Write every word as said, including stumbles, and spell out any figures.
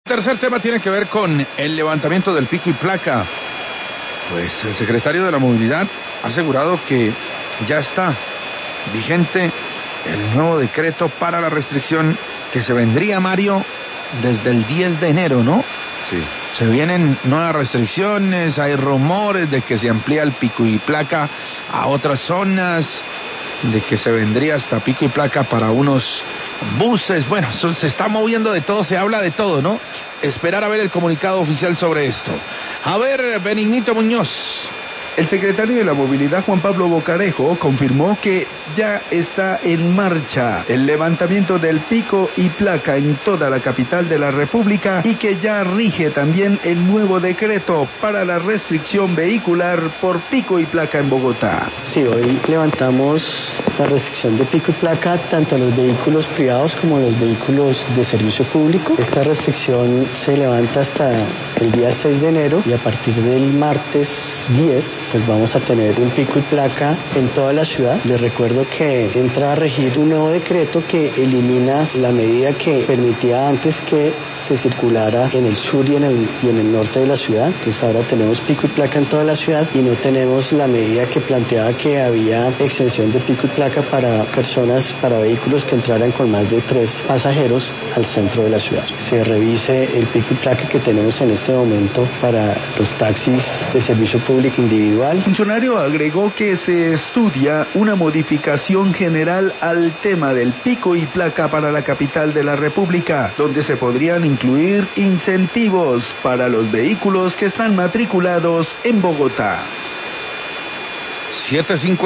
Tercer tema tiene que ver con el levantamiento del pico y placa. Pues el secretario de la Movilidad ha asegurado que ya está vigente el nuevo decreto para la restricción que se vendría, Mario, desde el diez de enero, ¿no? Sí. Se vienen nuevas restricciones, hay rumores de que se amplía el pico y placa a otras zonas, de que se vendría hasta pico y placa para unos buses. Bueno, eso se está moviendo de todo, se habla de todo, ¿no? Esperar a ver el comunicado oficial sobre esto. A ver, Benignito Muñoz. El secretario de la Movilidad, Juan Pablo Bocarejo, confirmó que ya está en marcha el levantamiento del pico y placa en toda la capital de la República y que ya rige también el nuevo decreto para la restricción vehicular por pico y placa en Bogotá. Sí, hoy levantamos la restricción de pico y placa tanto a los vehículos privados como a los vehículos de servicio público. Esta restricción se levanta hasta el día seis de enero y a partir del martes diez pues vamos a tener un pico y placa en toda la ciudad. Les recuerdo que entra a regir un nuevo decreto que elimina la medida que permitía antes que se circulara en el sur y en el, y en el norte de la ciudad. Entonces ahora tenemos pico y placa en toda la ciudad y no tenemos la medida que planteaba que había exención de pico y placa para personas, para vehículos que entraran con más de tres pasajeros al centro de la ciudad. Se revise el pico y placa que tenemos en este momento para los taxis de servicio público individual. El funcionario agregó que se estudia una modificación general al tema del pico y placa para la capital de la República, donde se podrían incluir incentivos para los vehículos que están matriculados en Bogotá. siete cinco